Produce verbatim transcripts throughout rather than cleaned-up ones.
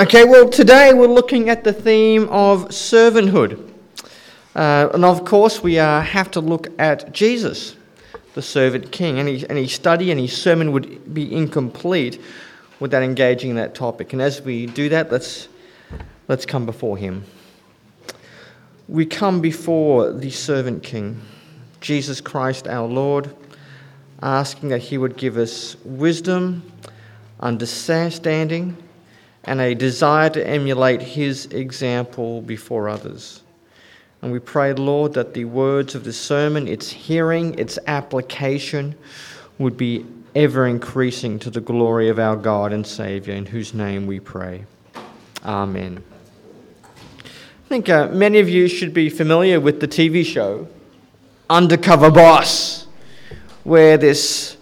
Okay, well, today we're looking at the theme of servanthood. Uh, and of course, we uh, have to look at Jesus, the servant king. Any, any study, any sermon would be incomplete without engaging in that topic. And as we do that, let's, let's come before him. We come before the servant king, Jesus Christ our Lord, asking that he would give us wisdom, understanding, and a desire to emulate his example before others. And we pray, Lord, that the words of the sermon, its hearing, its application, would be ever increasing to the glory of our God and Saviour, in whose name we pray. Amen. I think uh, many of you should be familiar with the T V show Undercover Boss, where this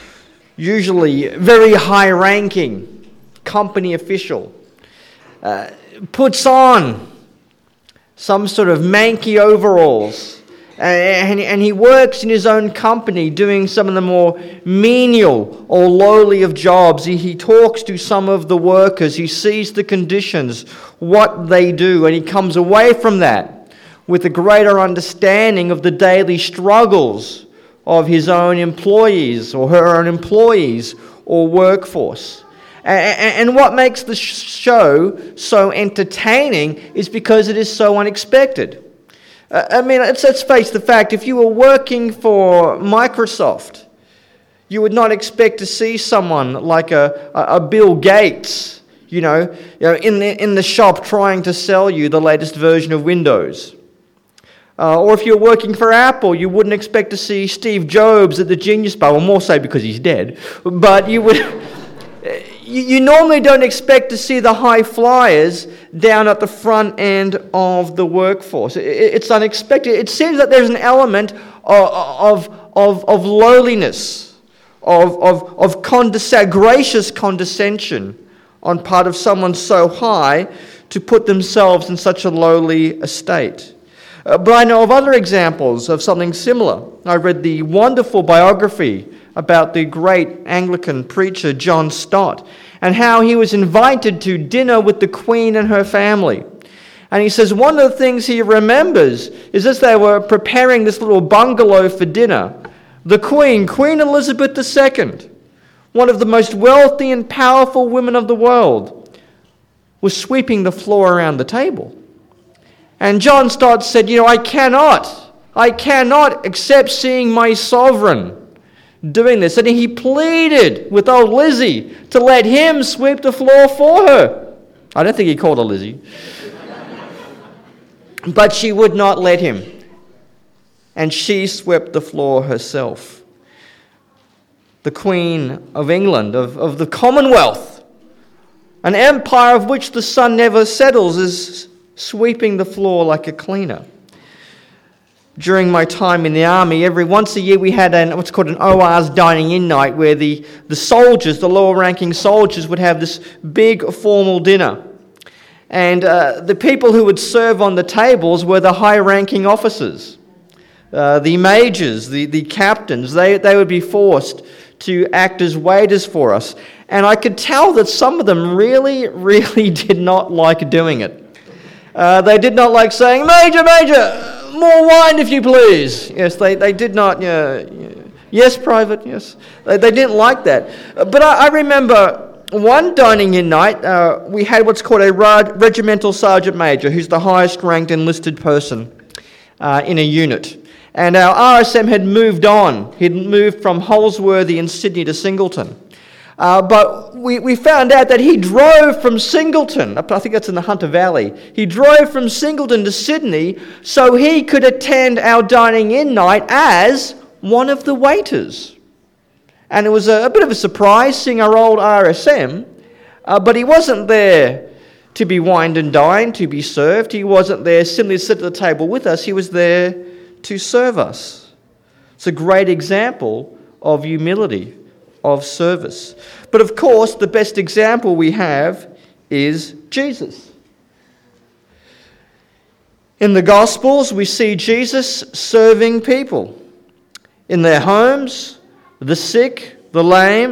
usually very high-ranking company official uh, puts on some sort of manky overalls and, and he works in his own company doing some of the more menial or lowly of jobs. He, he talks to some of the workers, he sees the conditions, what they do, and he comes away from that with a greater understanding of the daily struggles of his own employees or her own employees or workforce. And what makes the show so entertaining is because it is so unexpected. I mean, let's, let's face the fact, if you were working for Microsoft, you would not expect to see someone like a, a Bill Gates, you know, you know in, the, in the shop trying to sell you the latest version of Windows. Uh, or if you're working for Apple, you wouldn't expect to see Steve Jobs at the Genius Bar, well, more so because he's dead, but you would... You normally don't expect to see the high flyers down at the front end of the workforce. It's unexpected. It seems that there's an element of, of, of lowliness, of, of, of condesc- gracious condescension on part of someone so high to put themselves in such a lowly estate. Uh, but I know of other examples of something similar. I read the wonderful biography about the great Anglican preacher John Stott and how he was invited to dinner with the Queen and her family. And he says one of the things he remembers is as they were preparing this little bungalow for dinner, the Queen, Queen Elizabeth the Second, one of the most wealthy and powerful women of the world, was sweeping the floor around the table. And John Stott said, you know, I cannot, I cannot accept seeing my sovereign doing this. And he pleaded with old Lizzie to let him sweep the floor for her. I don't think he called her Lizzie. But she would not let him. And she swept the floor herself. The Queen of England, of, of the Commonwealth, an empire of which the sun never settles, is sweeping the floor like a cleaner. During my time in the army, every once a year we had an, what's called an O R's dining-in night, where the, the soldiers, the lower-ranking soldiers, would have this big formal dinner. And uh, the people who would serve on the tables were the high-ranking officers. Uh, the majors, the, the captains, they, they would be forced to act as waiters for us. And I could tell that some of them really, really did not like doing it. Uh, they did not like saying, Major, Major, more wine if you please. Yes, they, they did not, uh, yes, Private, yes. They, they didn't like that. Uh, but I, I remember one dining-in night, uh, we had what's called a regimental sergeant major, who's the highest ranked enlisted person uh, in a unit. And our R S M had moved on. He'd moved from Holsworthy in Sydney to Singleton. Uh, but we, we found out that he drove from Singleton, I think that's in the Hunter Valley, he drove from Singleton to Sydney so he could attend our dining-in night as one of the waiters. And it was a, a bit of a surprise seeing our old R S M, uh, but he wasn't there to be wined and dined, to be served. He wasn't there simply to sit at the table with us. He was there to serve us. It's a great example of humility, of service. But of course, the best example we have is Jesus. In the Gospels, we see Jesus serving people in their homes, the sick, the lame,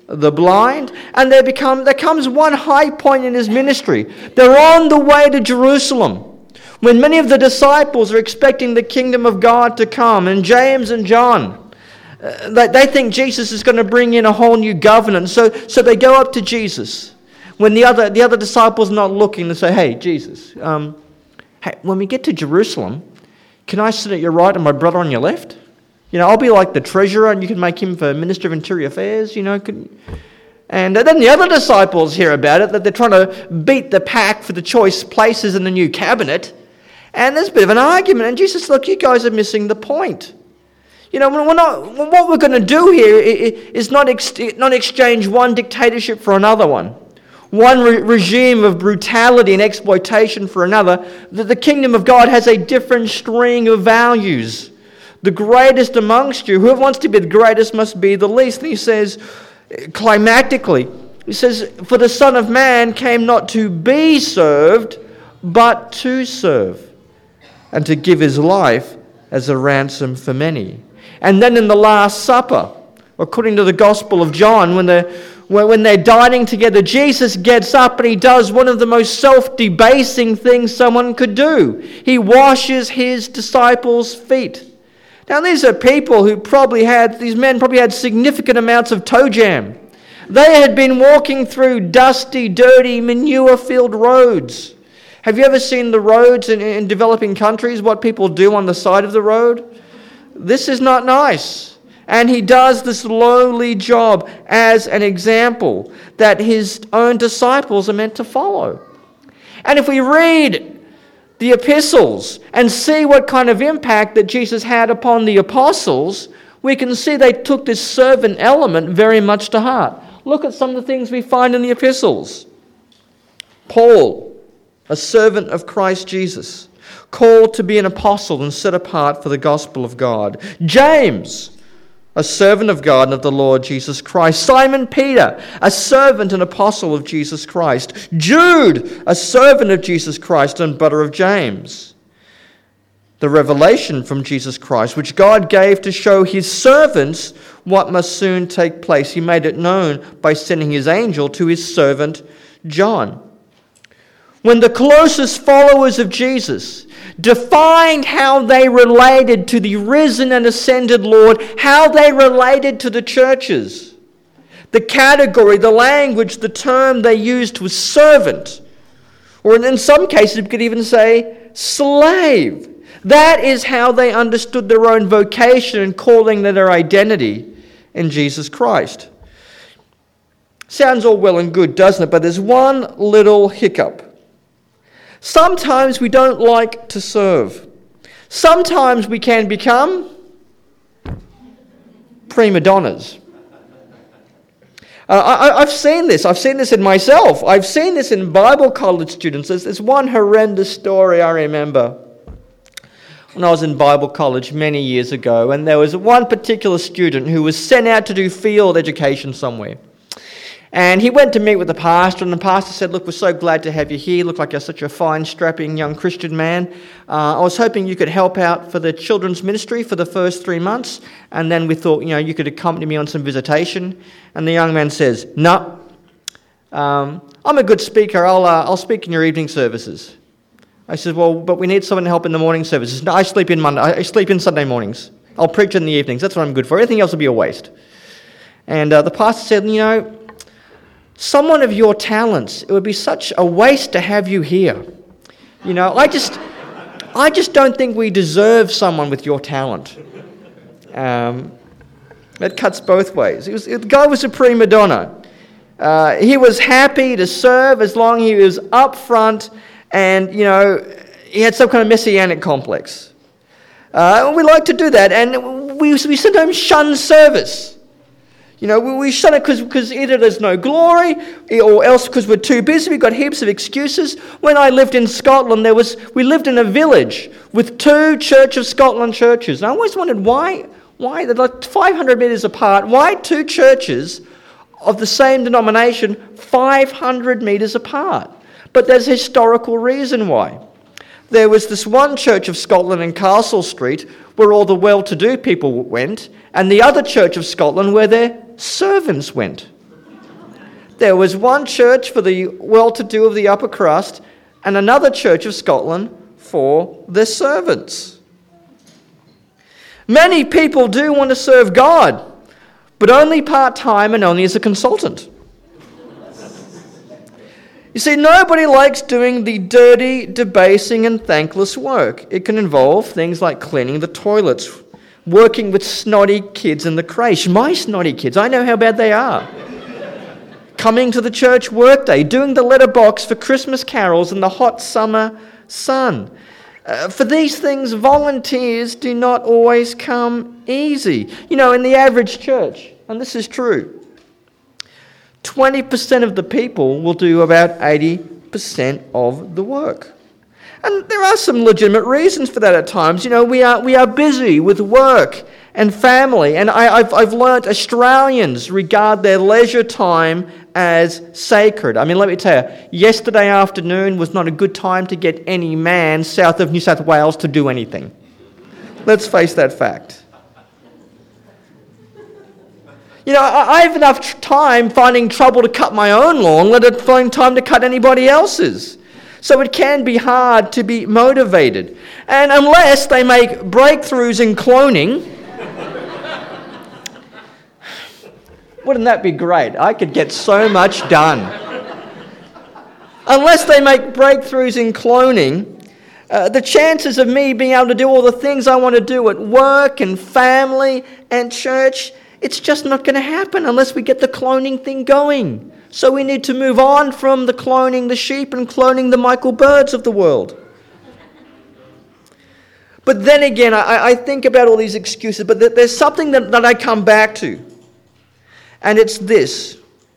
the blind, and there become there comes one high point in his ministry. They're on the way to Jerusalem, when many of the disciples are expecting the kingdom of God to come, and James and John, uh, they, they think Jesus is going to bring in a whole new governance, so, so they go up to Jesus. When the other the other disciples are not looking, they say, hey, Jesus, um, hey, when we get to Jerusalem, can I sit at your right and my brother on your left? You know, I'll be like the treasurer and you can make him for Minister of Interior Affairs, you know. Could... And then the other disciples hear about it, that they're trying to beat the pack for the choice places in the new cabinet. And there's a bit of an argument. And Jesus says, look, you guys are missing the point. You know, we're not, what we're going to do here is not, ex- not exchange one dictatorship for another one. One re- regime of brutality and exploitation for another. The, the kingdom of God has a different string of values. The greatest amongst you, whoever wants to be the greatest must be the least. And he says, climactically, he says, for the Son of Man came not to be served, but to serve, and to give his life as a ransom for many. And then in the Last Supper, according to the Gospel of John, when they're, when they're dining together, Jesus gets up and he does one of the most self-debasing things someone could do. He washes his disciples' feet. Now, these are people who probably had, these men probably had significant amounts of toe jam. They had been walking through dusty, dirty, manure-filled roads. Have you ever seen the roads in, in developing countries, what people do on the side of the road? This is not nice. And he does this lowly job as an example that his own disciples are meant to follow. And if we read the epistles and see what kind of impact that Jesus had upon the apostles, we can see they took this servant element very much to heart. Look at some of the things we find in the epistles. Paul, a servant of Christ Jesus, called to be an apostle and set apart for the gospel of God. James, a servant of God and of the Lord Jesus Christ. Simon Peter, a servant and apostle of Jesus Christ. Jude, a servant of Jesus Christ and brother of James. The revelation from Jesus Christ, which God gave to show his servants what must soon take place. He made it known by sending his angel to his servant John. When the closest followers of Jesus defined how they related to the risen and ascended Lord, how they related to the churches, the category, the language, the term they used was servant, or in some cases we could even say slave. That is how they understood their own vocation and calling their identity in Jesus Christ. Sounds all well and good, doesn't it? But there's one little hiccup. Sometimes we don't like to serve. Sometimes we can become prima donnas. Uh, I, I've seen this. I've seen this in myself. I've seen this in Bible college students. There's, there's one horrendous story I remember when I was in Bible college many years ago, and there was one particular student who was sent out to do field education somewhere. And he went to meet with the pastor, and the pastor said, look, we're so glad to have you here. You look like you're such a fine, strapping young Christian man. Uh, I was hoping you could help out for the children's ministry for the first three months. And then we thought, you know, you could accompany me on some visitation. And the young man says, no, um, I'm a good speaker. I'll, uh, I'll speak in your evening services. I said, well, but we need someone to help in the morning services. No, I sleep in Monday. I sleep in Sunday mornings. I'll preach in the evenings. That's what I'm good for. Everything else will be a waste. And uh, the pastor said, you know, someone of your talents, it would be such a waste to have you here. You know, I just, I just don't think we deserve someone with your talent. Um, it cuts both ways. He was, the guy was a prima donna. Uh, he was happy to serve as long as he was up front, and, you know, he had some kind of messianic complex. Uh, we like to do that, and we, we sometimes shun service. You know, we shun it because either there's no glory or else because we're too busy. We've got heaps of excuses. When I lived in Scotland, there was we lived in a village with two Church of Scotland churches. And I always wondered why, why they're like five hundred metres apart, why two churches of the same denomination five hundred metres apart? But there's a historical reason why. There was this one Church of Scotland in Castle Street where all the well-to-do people went, and the other Church of Scotland where their servants went. There was one church for the well-to-do of the upper crust and another church of Scotland for their servants. Many people do want to serve God, but only part-time and only as a consultant. You see, nobody likes doing the dirty, debasing, and thankless work. It can involve things like cleaning the toilets, working with snotty kids in the creche. My snotty kids, I know how bad they are. Coming to the church workday, doing the letterbox for Christmas carols in the hot summer sun. Uh, for these things, volunteers do not always come easy. You know, in the average church, and this is true, twenty percent of the people will do about eighty percent of the work. And there are some legitimate reasons for that at times. You know, we are we are busy with work and family. And I, I've, I've learnt Australians regard their leisure time as sacred. I mean, let me tell you, yesterday afternoon was not a good time to get any man south of New South Wales to do anything. Let's face that fact. You know, I have enough time finding trouble to cut my own lawn, let it find time to cut anybody else's. So it can be hard to be motivated. And unless they make breakthroughs in cloning, wouldn't that be great? I could get so much done. Unless they make breakthroughs in cloning, uh, the chances of me being able to do all the things I want to do at work and family and church, it's just not going to happen unless we get the cloning thing going. So we need to move on from the cloning the sheep and cloning the Michael Birds of the world. But then again, I, I think about all these excuses, but there's something that, that I come back to. And it's this.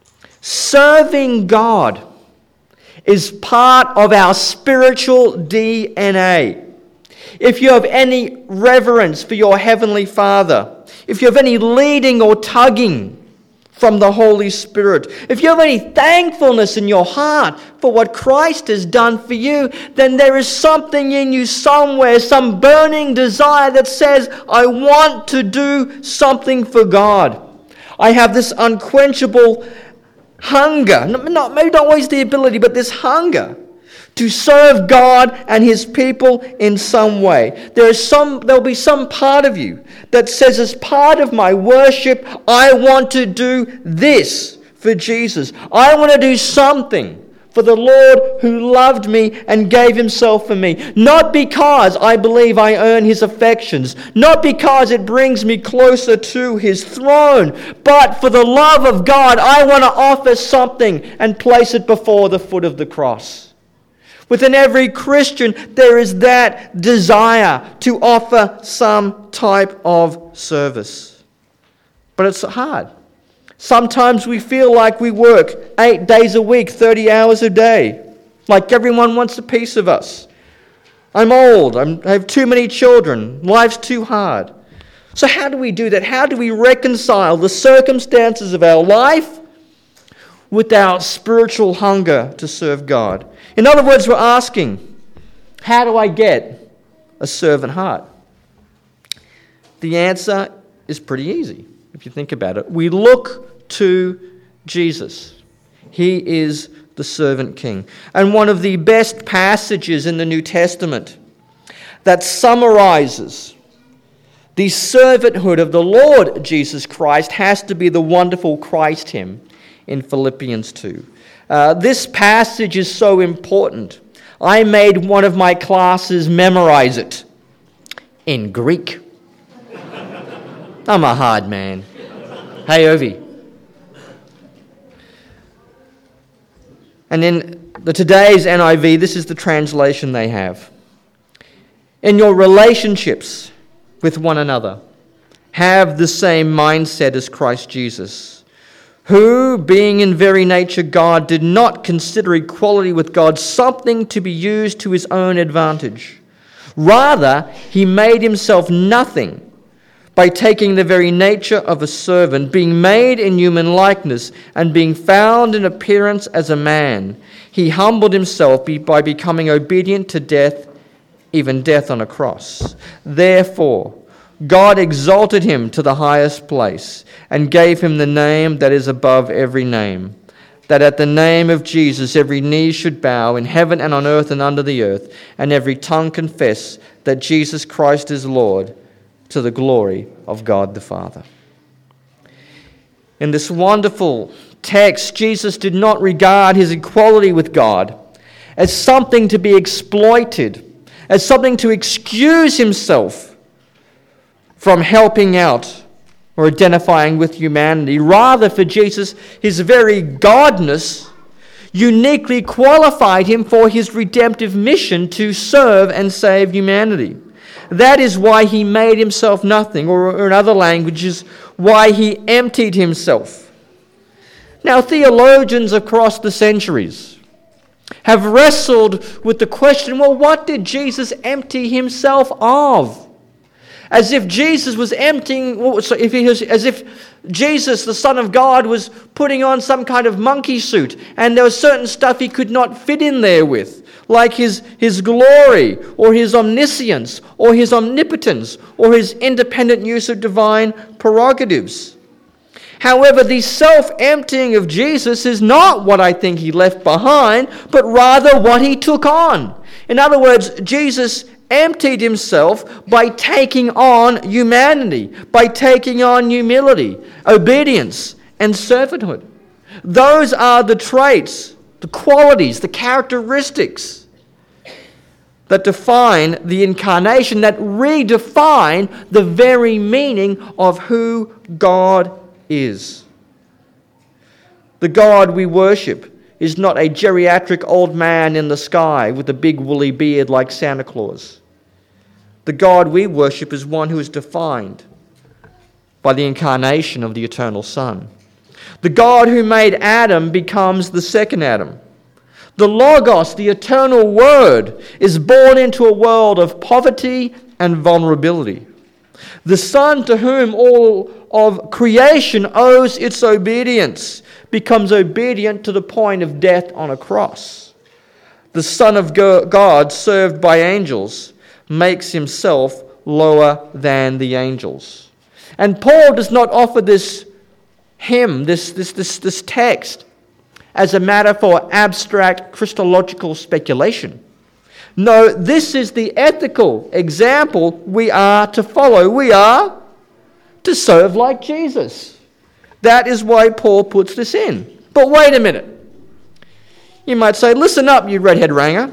Serving God is part of our spiritual D N A. If you have any reverence for your Heavenly Father, if you have any leading or tugging from the Holy Spirit, if you have any thankfulness in your heart for what Christ has done for you, then there is something in you somewhere, some burning desire that says, I want to do something for God. I have this unquenchable hunger, not, maybe not always the ability, but this hunger to serve God and His people in some way. There is some, there'll be some part of you that says, as part of my worship, I want to do this for Jesus. I want to do something for the Lord who loved me and gave Himself for me. Not because I believe I earn His affections, not because it brings me closer to His throne, but for the love of God, I want to offer something and place it before the foot of the cross. Within every Christian, there is that desire to offer some type of service. But it's hard. Sometimes we feel like we work eight days a week, thirty hours a day, like everyone wants a piece of us. I'm old, I'm, I have too many children, life's too hard. So how do we do that? How do we reconcile the circumstances of our life with our spiritual hunger to serve God? In other words, we're asking, how do I get a servant heart? The answer is pretty easy, if you think about it. We look to Jesus. He is the servant king. And one of the best passages in the New Testament that summarizes the servanthood of the Lord Jesus Christ has to be the wonderful Christ hymn in Philippians two. Uh, this passage is so important. I made one of my classes memorize it in Greek. I'm a hard man. Hey, Ovi. And in the today's N I V, this is the translation they have. In your relationships with one another, have the same mindset as Christ Jesus, who, being in very nature God, did not consider equality with God something to be used to his own advantage. Rather, he made himself nothing by taking the very nature of a servant, being made in human likeness, and being found in appearance as a man. He humbled himself by becoming obedient to death, even death on a cross. Therefore, God exalted him to the highest place and gave him the name that is above every name, that at the name of Jesus every knee should bow in heaven and on earth and under the earth, and every tongue confess that Jesus Christ is Lord, to the glory of God the Father. In this wonderful text, Jesus did not regard his equality with God as something to be exploited, as something to excuse himself from helping out or identifying with humanity. Rather, for Jesus, his very godness uniquely qualified him for his redemptive mission to serve and save humanity. That is why he made himself nothing, or in other languages, why he emptied himself. Now, theologians across the centuries have wrestled with the question, well, what did Jesus empty himself of? As if Jesus was emptying, if he was, as if Jesus, the Son of God, was putting on some kind of monkey suit, and there was certain stuff he could not fit in there with, like his, his glory, or his omniscience, or his omnipotence, or his independent use of divine prerogatives. However, the self-emptying of Jesus is not what I think he left behind, but rather what he took on. In other words, Jesus emptied himself by taking on humanity, by taking on humility, obedience, and servanthood. Those are the traits, the qualities, the characteristics that define the incarnation, that redefine the very meaning of who God is. The God we worship is not a geriatric old man in the sky with a big woolly beard like Santa Claus. The God we worship is one who is defined by the incarnation of the eternal Son. The God who made Adam becomes the second Adam. The Logos, the eternal Word, is born into a world of poverty and vulnerability. The Son, to whom all of creation owes its obedience, becomes obedient to the point of death on a cross. The Son of God, served by angels, makes himself lower than the angels. And Paul does not offer this hymn, this, this, this, this text, as a matter for abstract Christological speculation. No, this is the ethical example we are to follow. We are to serve like Jesus. That is why Paul puts this in. But wait a minute. You might say, listen up, you redhead ranger.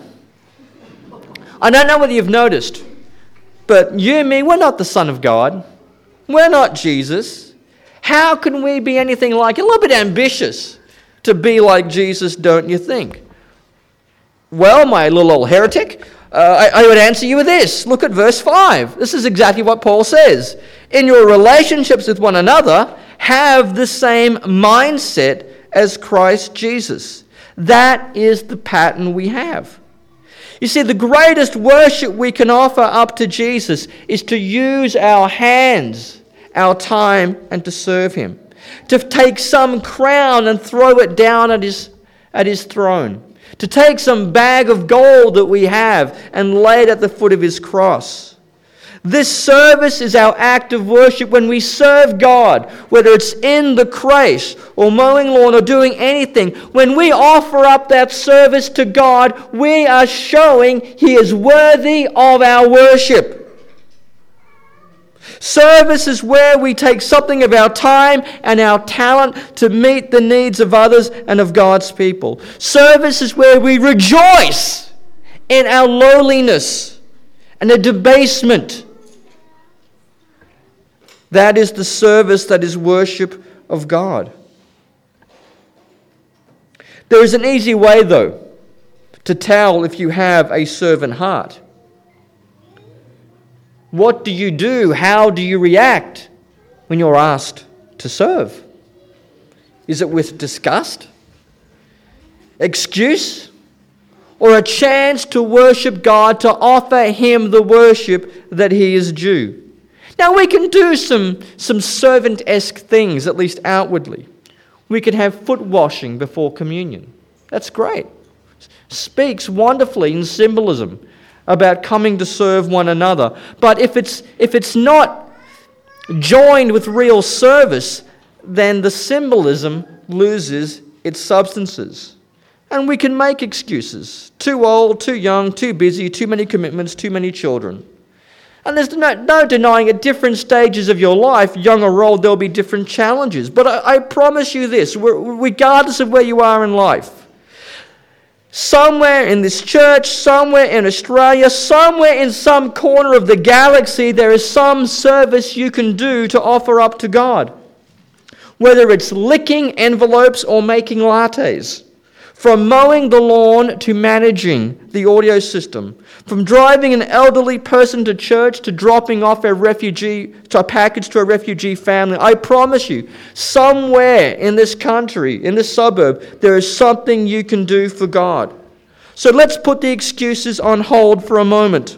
I don't know whether you've noticed, but you and me, we're not the Son of God. We're not Jesus. How can we be anything like, a little bit ambitious to be like Jesus, don't you think? Well, my little old heretic, uh, I, I would answer you with this. Look at verse five. This is exactly what Paul says. In your relationships with one another, have the same mindset as Christ Jesus. That is the pattern we have. You see, the greatest worship we can offer up to Jesus is to use our hands, our time, and to serve him. To take some crown and throw it down at his, at his throne. To take some bag of gold that we have and lay it at the foot of his cross. This service is our act of worship when we serve God, whether it's in the creche or mowing lawn or doing anything. When we offer up that service to God, we are showing he is worthy of our worship. Service is where we take something of our time and our talent to meet the needs of others and of God's people. Service is where we rejoice in our lowliness and the debasement. That is the service that is worship of God. There is an easy way, though, to tell if you have a servant heart. What do you do? How do you react when you're asked to serve? Is it with disgust, excuse, or a chance to worship God, to offer him the worship that he is due? Now, we can do some, some servant-esque things, at least outwardly. We can have foot washing before communion. That's great. Speaks wonderfully in symbolism about coming to serve one another. But if it's if it's not joined with real service, then the symbolism loses it's substances. And we can make excuses. Too old, too young, too busy, too many commitments, too many children. And there's no, no denying at different stages of your life, young or old, there'll be different challenges. But I, I promise you this, regardless of where you are in life, somewhere in this church, somewhere in Australia, somewhere in some corner of the galaxy, there is some service you can do to offer up to God. Whether it's licking envelopes or making lattes. From mowing the lawn to managing the audio system. From driving an elderly person to church to dropping off a refugee, to a package to a refugee family. I promise you, somewhere in this country, in this suburb, there is something you can do for God. So let's put the excuses on hold for a moment.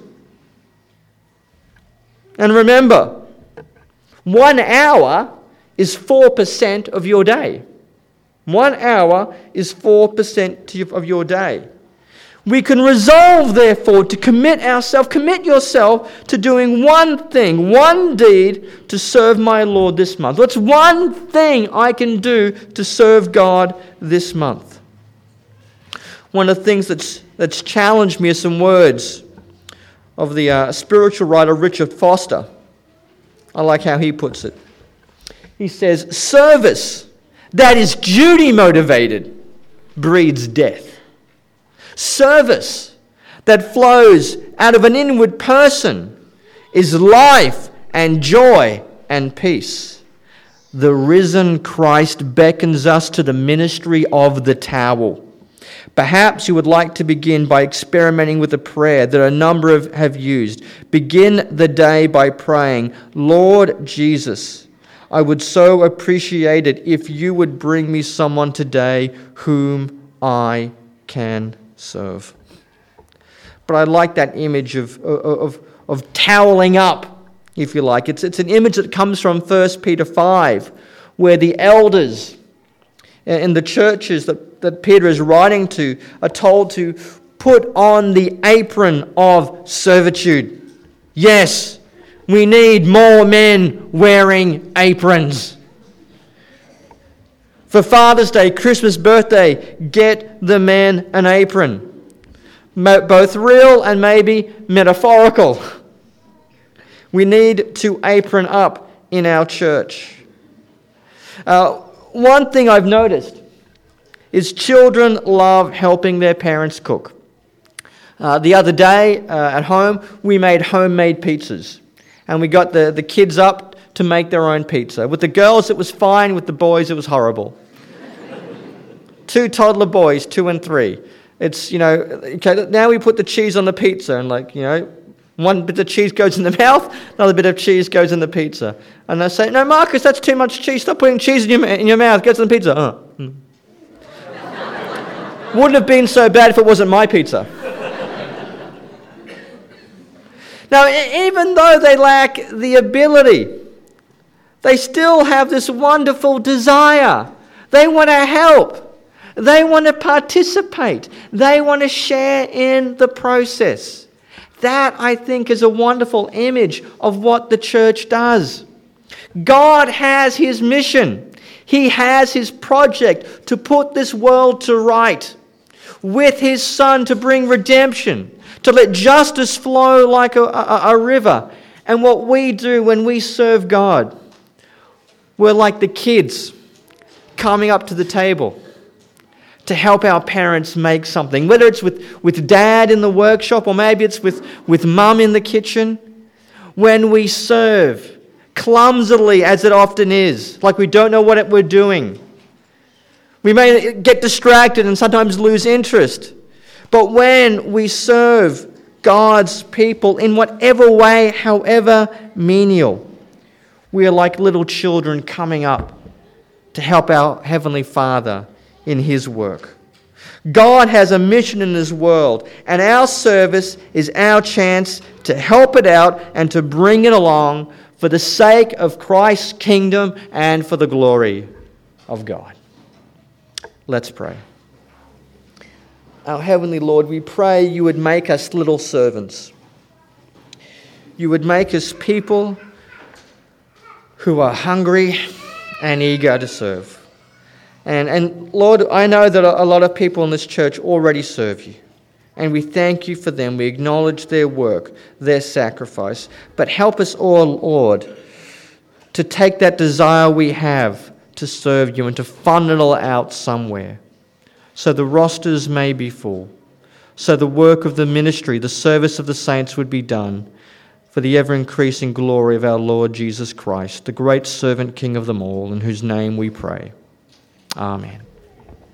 And remember, one hour is four percent of your day. One hour is four percent of your day. We can resolve, therefore, to commit ourselves, commit yourself to doing one thing, one deed to serve my Lord this month. What's one thing I can do to serve God this month? One of the things that's, that's challenged me are some words of the uh, spiritual writer Richard Foster. I like how he puts it. He says, service that is duty motivated breeds death. Service that flows out of an inward person is life and joy and peace. The risen Christ beckons us to the ministry of the towel. Perhaps you would like to begin by experimenting with a prayer that a number of have used. Begin the day by praying, Lord Jesus, I would so appreciate it if you would bring me someone today whom I can serve. But I like that image of, of, of toweling up, if you like. It's, it's an image that comes from First Peter five, where the elders in the churches that, that Peter is writing to are told to put on the apron of servitude. Yes, we need more men wearing aprons. For Father's Day, Christmas, birthday, get the men an apron. Both real and maybe metaphorical. We need to apron up in our church. Uh, one thing I've noticed is children love helping their parents cook. Uh, the other day uh, at home, we made homemade pizzas. And we got the, the kids up to make their own pizza. With the girls, it was fine. With the boys, it was horrible. Two toddler boys, two and three. It's, you know, okay, now we put the cheese on the pizza. And like, you know, one bit of cheese goes in the mouth, another bit of cheese goes in the pizza. And they say, no, Marcus, that's too much cheese. Stop putting cheese in your, in your mouth. It goes in the pizza. Uh. Mm. Wouldn't have been so bad if it wasn't my pizza. Now, even though they lack the ability, they still have this wonderful desire. They want to help. They want to participate. They want to share in the process. That, I think, is a wonderful image of what the church does. God has his mission. He has his project to put this world to right, with his Son to bring redemption, to let justice flow like a, a, a river. And what we do when we serve God, we're like the kids coming up to the table to help our parents make something. Whether it's with, with dad in the workshop or maybe it's with, with mum in the kitchen. When we serve, clumsily as it often is, like we don't know what we're doing, we may get distracted and sometimes lose interest. But when we serve God's people in whatever way, however menial, we are like little children coming up to help our Heavenly Father in his work. God has a mission in this world, and our service is our chance to help it out and to bring it along for the sake of Christ's kingdom and for the glory of God. Let's pray. Our Heavenly Lord, we pray you would make us little servants. You would make us people who are hungry and eager to serve. And, and Lord, I know that a lot of people in this church already serve you. And we thank you for them. We acknowledge their work, their sacrifice. But help us all, Lord, to take that desire we have to serve you and to funnel it out somewhere, so the rosters may be full, so the work of the ministry, the service of the saints would be done, for the ever-increasing glory of our Lord Jesus Christ, the great servant King of them all, in whose name we pray. Amen.